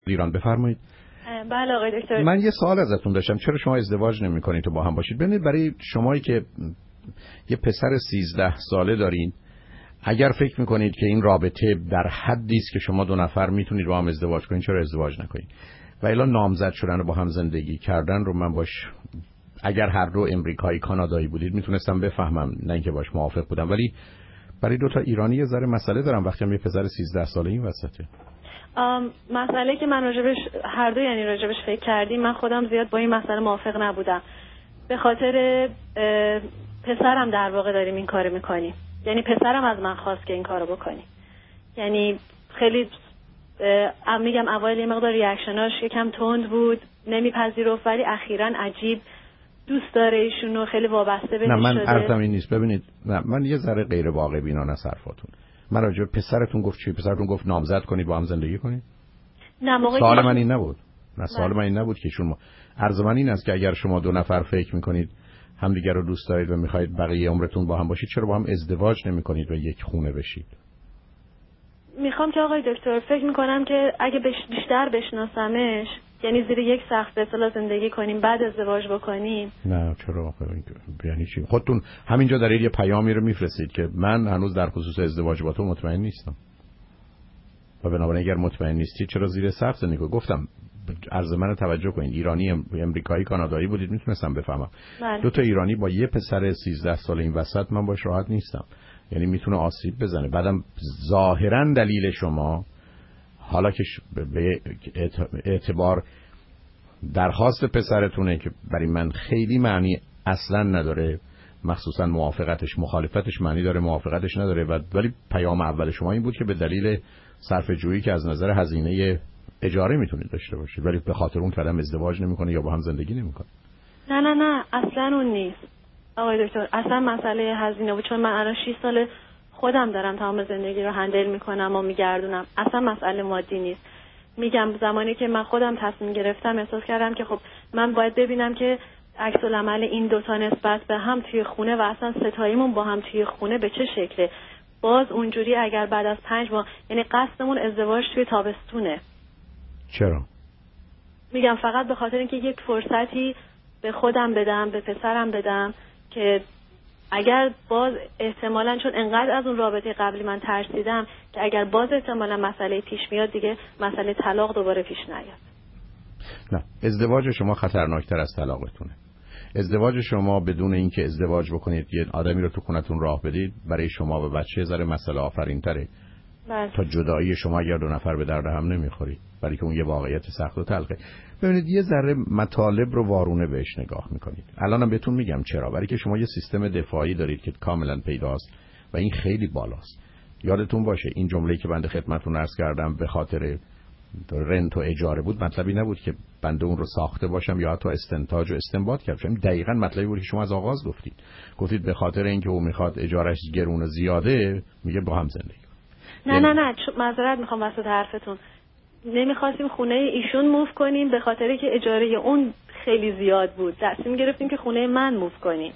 ایران. بفرمایید. بله آقای دکتر. من یه سوال ازتون داشتم، چرا شما ازدواج نمی‌کنید تو با هم باشید؟ ببینید برای شمایی که یه پسر 13 ساله دارین، اگر فکر میکنید که این رابطه در حدی است که شما دو نفر میتونید با هم ازدواج کنید، چرا ازدواج نکنید؟ و الا نامزد شدن و با هم زندگی کردن رو من باش، اگر هر دو امریکایی کانادایی بودید میتونستم بفهمم، نه اینکه باش موافق بودم، ولی برای دو تا ایرانی یه ذره مسئله دارم وقتی هم یه پسر 13 ساله این وسطه. مسئله که من راجبش هر دو یعنی راجبش فکر کردیم، من خودم زیاد با این مسئله موافق نبودم. به خاطر پسرم در واقع داریم این کارو میکنیم. یعنی پسرم از من خواست که این کارو بکنی. یعنی خیلی میگم اول یه مقدار ریاکشناش یکم تند بود، نمیپذیرفت، ولی اخیراً عجیب دوست داره ایشونو، خیلی وابسته بهش شده. نه من عرضم این نیست. ببینید، نه من یه ذره غیر واقع بینانه است حرفاتون. من راجع به پسرتون گفت چی؟ پسرتون گفت نامزد کنید با هم زندگی کنید؟ نه موقعی سوال من این نبود. نه سوال من این نبود که شما، عرض من این است که اگر شما دو نفر فکر میکنید همدیگر رو دوست دارید و میخواید بقیه عمرتون با هم باشید، چرا با هم ازدواج نمیکنید و یک خونه بشید؟ میخوام که آقای دکتر فکر میکنم که اگه بیشتر بشناسمش، یعنی زیر یک سقف به اصطلاح زندگی کنیم بعد ازدواج بکنیم. نه چرا؟ یعنی چی؟ خودتون همینجا دارید یه پیامی رو میفرستید که من هنوز در خصوص ازدواج با تو مطمئن نیستم و بنابراین اگر مطمئن نیستی چرا زیر سقف زندگی کنید؟ گفتم عرض من توجه کنید، ایرانی امریکایی کانادایی بودید میتونستم بفهمم. دو تا ایرانی با یه پسر 13 ساله این وسط من باش راحت نیستم، یعنی میتونه آسیب بزنه. بعدم ظاهرا دلیل شما، حالا که به اعتبار درخواست پسرتونه که برای من خیلی معنی اصلا نداره، مخصوصا موافقتش، مخالفتش معنی داره، موافقتش نداره، ولی پیام اول شما این بود که به دلیل صرفه جویی که از نظر هزینه اجاره میتونید داشته باشید، ولی به خاطر اون کلام ازدواج نمیکنه یا با هم زندگی نمیکنه. نه اصلا اون نیست آقای دکتر، اصلا مسئله هزینه بود، چون من الان 6 سال خودم دارم تمام زندگی رو هندل میکنم و میگردونم، اصلا مسئله مادی نیست. میگم زمانی که من خودم تصمیم گرفتم احساس کردم که خب من باید ببینم که عکس العمل این دوتا نسبت به هم توی خونه و اصلا ستاییمون با هم توی خونه به چه شکله. باز اونجوری اگر بعد از 5 ماه، یعنی قصدمون ازدواج توی تابستونه. چرا؟ میگم فقط به خاطر اینکه یک فرصتی به خودم بدم، به پسرم بدم، که اگر باز احتمالاً، چون انقدر از اون رابطه قبلی من ترسیدم که اگر باز احتمالاً مسئله پیش میاد دیگه مسئله طلاق دوباره پیش نیاد. نه، ازدواج شما خطرناکتر از طلاقتونه. ازدواج شما بدون اینکه ازدواج بکنید یه آدمی رو تو خونتون راه بدید، برای شما و بچه ذره مسئله آفرین‌تره تا جدایی شما اگر دو نفر به درد هم نمیخورید، برای که اون یه واقعیت سخت و تلخه. ببینید یه ذره مطالب رو وارونه بهش نگاه میکنید. الانم بهتون میگم چرا. برای که شما یه سیستم دفاعی دارید که کاملا پیداست و این خیلی بالاست. یادتون باشه این جمله‌ای که بنده خدمتتون عرض کردم به خاطر رنت و اجاره بود، مطلبی نبود که بنده اون رو ساخته باشم یا حتی استنتاج و استنباط کردم. دقیقاً مطلبی بود که شما از آغاز گفتید به خاطر اینکه او میخواد اجارهش گرون و زیاده میگه با هم زندگی. نه معذرت میخوام وسط حرفتون. نمیخواستیم خونه ایشون موو کنیم به خاطر که اجاره اون خیلی زیاد بود، تصمیم گرفتیم که خونه من موو کنیم.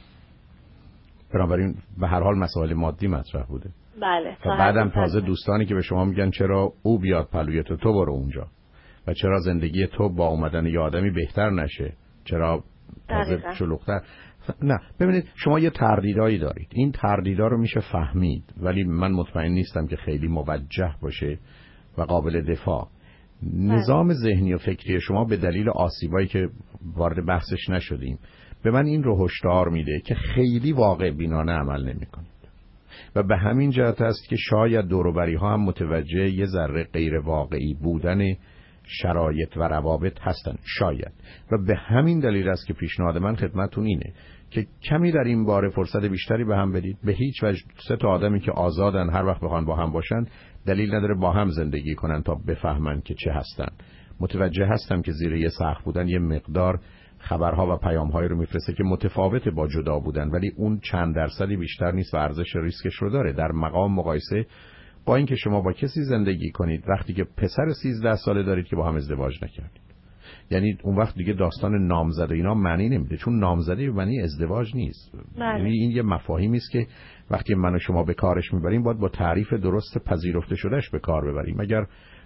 بنابراین به هر حال مسائل مادی مطرح بوده. بله. تا بعدم تازه دوستانی که به شما میگن چرا او بیاد پلوی تو برو اونجا و چرا زندگی تو با اومدن یه آدمی بهتر نشه، چرا تازه شلوغ‌تر. نه ببینید شما یه تردیدایی دارید، این تردیدا رو میشه فهمید، ولی من مطمئن نیستم که خیلی موجه باشه و قابل دفاع. نظام ذهنی و فکری شما به دلیل آسیبایی که وارد بحثش نشدیم به من این رو هشدار میده که خیلی واقع بینانه عمل نمی‌کنید و به همین جهت است که شاید دور و بری ها هم متوجه یه ذره غیر واقعی بودن شرایط و روابط هستن، شاید. و به همین دلیل است که پیشنهاد من خدمتتون اینه که کمی در این باره فرصت بیشتری به هم بدید. به هیچ وجه سه تا آدمی که آزادن هر وقت بخوان با هم باشن دلیل نداره با هم زندگی کنن تا بفهمن که چه هستن. متوجه هستم که زیر یه سقف بودن یه مقدار خبرها و پیام‌هایی رو میفرسته که متفاوت با جدا بودن، ولی اون چند درصدی بیشتر نیست و ارزش ریسکش رو داره در مقام مقایسه با اینکه شما با کسی زندگی کنید وقتی که پسر 13 ساله دارید که با هم ازدواج نکردید. یعنی اون وقت دیگه داستان نامزد و اینا معنی نمیده، چون نامزدی به معنی ازدواج نیست. یعنی این یه مفاهیمی است که وقتی من و شما به کارش میبریم باید با تعریف درست پذیرفته شدهش به کار ببریم. اگر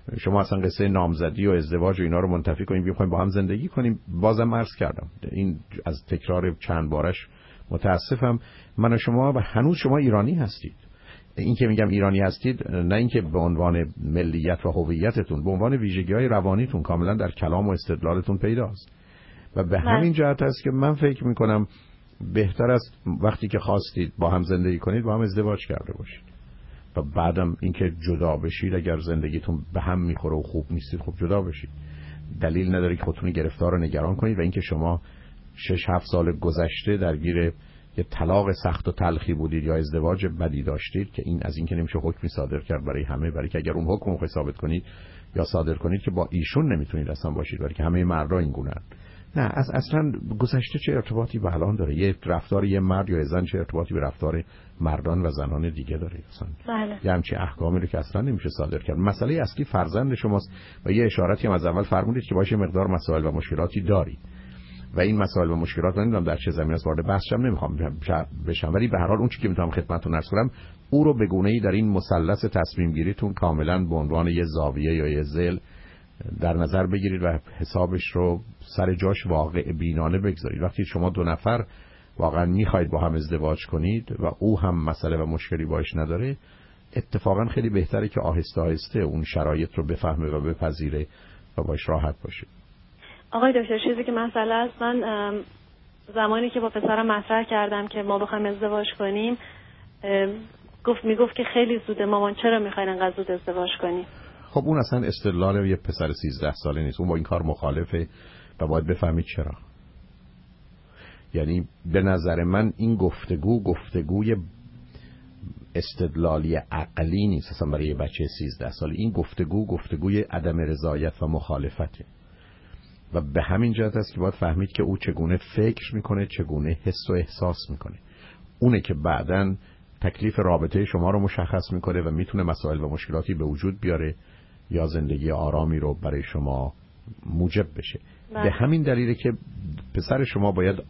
شما اصلا قصه نامزدی و ازدواج و اینا رو منتفی کنیم بخوایم با هم زندگی کنیم. بازم عرض کردم این از تکرار چند بارش متاسفم. من و شما و هنوز شما ایرانی هستید. این که میگم ایرانی هستید نه اینکه به عنوان ملیت و هویتتون، به عنوان ویژگی‌های روانیتون کاملا در کلام و استدلالتون پیداست و به همین جهت است که من فکر میکنم بهتر است وقتی که خواستید با هم زندگی کنید با هم ازدواج کرده باشید و بعدم اینکه جدا بشید اگر زندگیتون به هم میخوره و خوب نیستید خب جدا بشید. دلیل نداره که خودتون گرفتار و نگران کنید و اینکه شما 6-7 سال گذشته درگیر یه طلاق سخت و تلخی بودید یا ازدواج بدی داشتید که این از این که نمیشه حکمی صادر کرد برای همه، برای که اگر اون حکم رو ثابت کنید یا صادر کنید که با ایشون نمیتونید اصلا باشید، برای که همه مردا این گونه‌اند. نه اصلا گذشته چه ارتباطی به الان داره؟ یه رفتار یه مرد یا زن چه ارتباطی به رفتار مردان و زنان دیگه داره اصلا؟ بله. یه همچین احکامی رو که اصلا نمیشه صادر کرد. مسئله اصلی فرزند شماست و یه اشاراتی هم از اول فرمودید که باشه مقدار مسائل و مشکلاتی داری و این مسائل و مشکلات رو نمیدونم در چه زمینه است، وارد بحث هم نمیخوام بشم، ولی به هر حال اون چیزی که میتونم خدمتتون عرض کنم او رو به گونه‌ای در این مثلث تصمیم گیریتون کاملا به عنوان یه زاویه یا یه ضلع در نظر بگیرید و حسابش رو سر جاش واقع بینانه بگذارید. وقتی شما دو نفر واقعا میخواید با هم ازدواج کنید و او هم مسئله و مشکلی باش نداره، اتفاقا خیلی بهتره که آهسته آهسته اون شرایط رو بفهمه و بپذیره و باش راحت باشه. آقای دکتر چیزی که مسئله است، من زمانی که با پسرم مطرح کردم که ما بخوایم ازدواج کنیم میگفت که خیلی زوده مامان، چرا میخواین انقدر زود ازدواج کنیم؟ خب اون اصلا استدلال یه پسر 13 ساله نیست، اون با این کار مخالفه و باید بفهمید چرا. یعنی به نظر من این گفتگوی استدلالی عقلی نیست اصلا برای یه بچه 13 ساله. این گفتگوی عدم رضایت و مخالفته و به همین جهت است که باید فهمید که او چگونه فکر میکنه، چگونه حس و احساس میکنه. اونه که بعداً تکلیف رابطه شما رو مشخص میکنه و میتونه مسائل و مشکلاتی به وجود بیاره یا زندگی آرامی رو برای شما موجب بشه. به همین دلیله که پسر شما باید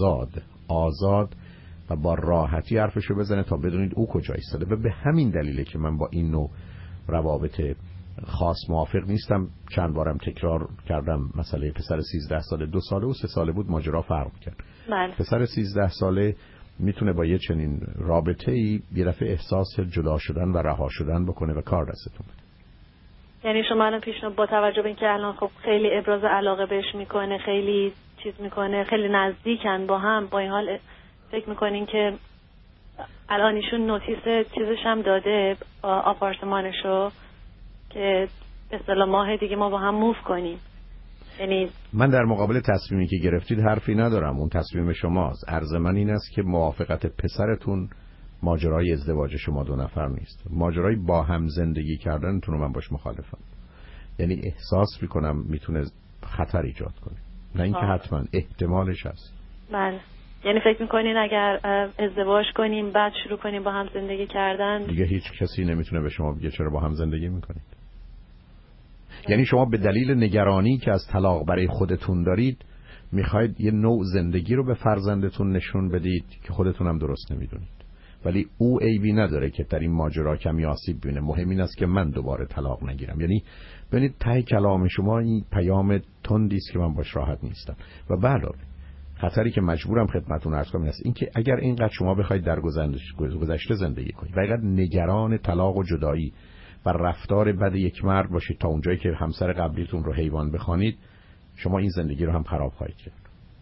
آزاد و با راحتی حرفشو بزنه تا بدونید او کجا ایستاده و به همین دلیله که من با این نوع روابط خاص موافق نیستم. چند بارم تکرار کردم مسئله پسر 13 ساله، 2 ساله و 3 ساله بود ماجرا فرق کرد. پسر 13 ساله میتونه با یه چنین رابطه‌ای یه دفعه احساس جدا شدن و رها شدن بکنه و کار دستتون بده. یعنی شما الان پیشنهاد با توجه به اینکه الان خب خیلی ابراز علاقه بهش میکنه، خیلی چیز میکنه، خیلی نزدیکن با هم، با این حال فکر میکنین که الان ایشون نوتیس چیزش هم داده آپارتمانشو که به اصطلاح ماه دیگه ما با هم موو کنیم؟ یعنی من در مقابل تصمیمی که گرفتید حرفی ندارم، اون تصمیم شماست. عرض من این است که موافقت پسرتون ماجرای ازدواج شما 2 نفر نیست، ماجرای با هم زندگی کردنتون رو من باش مخالفم. یعنی احساس میکنم میتونه خطر ایجاد کنه، نه اینکه حتما احتمالش هست. بله. یعنی فکر میکنین اگر ازدواج کنیم بعد شروع کنیم با هم زندگی کردن دیگه هیچ کسی نمیتونه به شما بگه چرا با هم زندگی میکنید. یعنی شما به دلیل نگرانی که از طلاق برای خودتون دارید میخواید یه نوع زندگی رو به فرزندتون نشون بدید که خودتون هم درست نمیدونید، ولی او عیبی نداره که در این ماجرا کمی آسیب ببینه. مهم این است که من دوباره طلاق نگیرم. یعنی ببینید ته کلام شما این پیام تندی است که من باش راحت نیستم و علاوه خطری که مجبورم خدمتتون عرض کنم است این که اگر اینقدر شما بخواید در گذشته زندگی کنید و اینقدر نگران طلاق و جدایی و رفتار بد یک مرد باشید تا اونجایی که همسر قبلیتون رو حیوان بخوانید، شما این زندگی رو هم خراب خواهید کرد.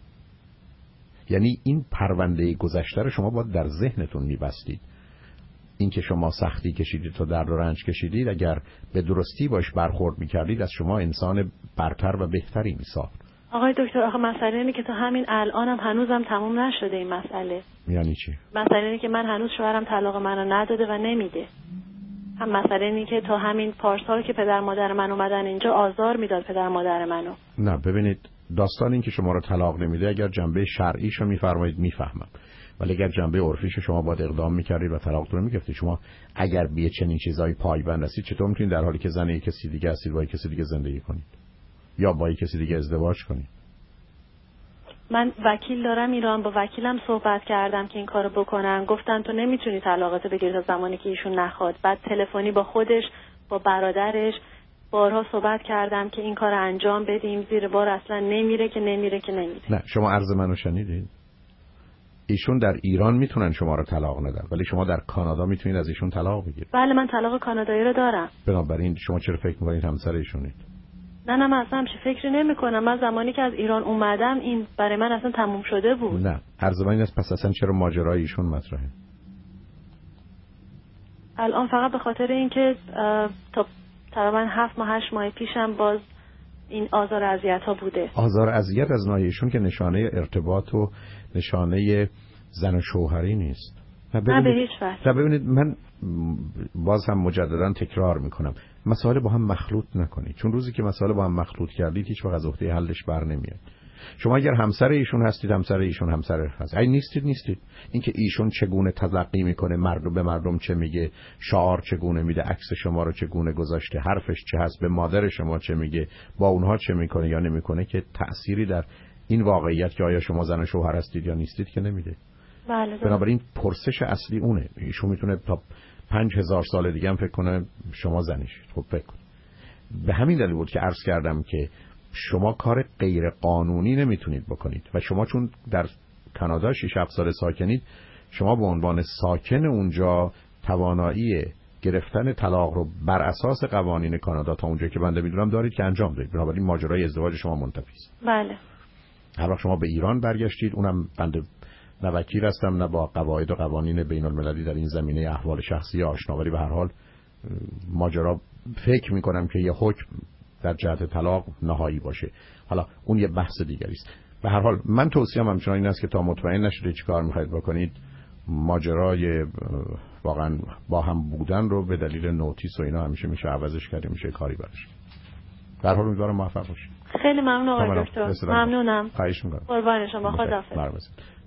یعنی این پرونده گذشته رو شما باید در ذهنتون می‌بستید. این که شما سختی کشیدید تا درد و رنج کشیدید، اگر به درستی باش برخورد می‌کردید از شما انسان برتر و بهتری می‌ساخت. آقای دکتر آخه مسئله اینه که تا همین الانم هنوزم تموم نشده این مسئله. یعنی چی؟ مسئله اینه که من هنوز شوهرم طلاق منو نداده و نمیده. هم مسئله اینه که تا همین پارسال که پدر مادر من اومدن اینجا آزار میداد پدر مادر منو. نه ببینید داستان این که شما رو طلاق نمیده اگر جنبه شرعیشو میفرمایید میفهمم، ولی اگر جنبه عرفیشو شما باید اقدام میکردید و طلاقتون رو میگرفتید. شما اگر به چنین چیزای پایبند هستید چطور میتونید در حالی که زن یک کسی دیگه هستید با یک کسی دیگه زندگی کنید یا با یک کسی دیگه ازدواج کنید؟ من وکیل دارم ایران، با وکیلم صحبت کردم که این کارو بکنن، گفتن تو نمیتونی طلاقت بگیری تا زمانی که ایشون نخواد. بعد تلفنی با خودش، با برادرش، بارها صحبت کردم که این کار انجام بدیم، زیر بار اصلا نمیره. نه شما عرض منو شنیدید؟ ایشون در ایران میتونن شما رو طلاق ندن، ولی شما در کانادا میتونید از ایشون طلاق بگیرید. بله من طلاق کانادایی رو دارم. بنابراین شما چرا فکر میکنید همسر ایشونید؟ نه من اصلا همچین فکری نمی کنم. من زمانی که از ایران اومدم این برای من اصلا تموم شده بود. نه عرض من این است، پس اصلا چرا ماجرای ایشون مطرحه؟ الان فقط به خاطر اینکه تا تقریبا 7 ماه 8 ماه پیشم باز این آزار و اذیت ها بوده. آزار اذیت از ناحیه ایشون که نشانه ارتباط و نشانه زن و شوهری نیست. نه به هیچ وجه. ببینید من باز هم مجددا تکرار میکنم، مسائل با هم مخلوط نکنید، چون روزی که مسائل با هم مخلوط کردید هیچ وقت از عهده حلش بر نمیاد. شما اگر همسر ایشون هستید، همسر ایشون همسر هست. اگه نیستید. اینکه ایشون چگونه تلقی میکنه، مردم به مردم چه میگه، شعار چگونه میده، عکس شما رو چگونه گذاشته، حرفش چه هست، به مادر شما چه میگه، با اونها چه میکنه یا نمیکنه، که تأثیری در این واقعیت که آیا شما زن و شوهر هستید یا نیستید که نمیده. بله. بنابراین پرسش اصلی اونه. ایشون میتونه تا 5000 سال دیگه هم فکر کنه شما زنیشید. خب فکر کن. به همین دلیل بود که عرض کردم که شما کار غیر قانونی نمیتونید بکنید و شما چون در کانادا 6-7 سال ساکنید، شما به عنوان ساکن اونجا توانایی گرفتن طلاق رو بر اساس قوانین کانادا تا اونجا که بنده میدونم دارید که انجام بدید. بنابراین ماجرای ازدواج شما منتفی است. بله. هر وقت شما به ایران برگشتید، اونم بنده نه وکیل هستم نه با قواعد و قوانین بین المللی در این زمینه احوال شخصی آشنا، ولی به هر حال ماجرا فکر میکنم که یه حکم در جهت طلاق نهایی باشه. حالا اون یه بحث دیگری است. به هر حال من توصیه‌ام همچنان این است که تا مطمئن نشید چیکار میخواید بکنید، ماجرای واقعا با هم بودن رو به دلیل نوتیس و اینا همیشه میشه عوضش کرد، میشه کاری براش. به هر حال امیدوارم موفق باشید. خیلی ممنون آقای دکتر. ممنونم. خواهش می‌کنم. قربان شما. خداحافظ.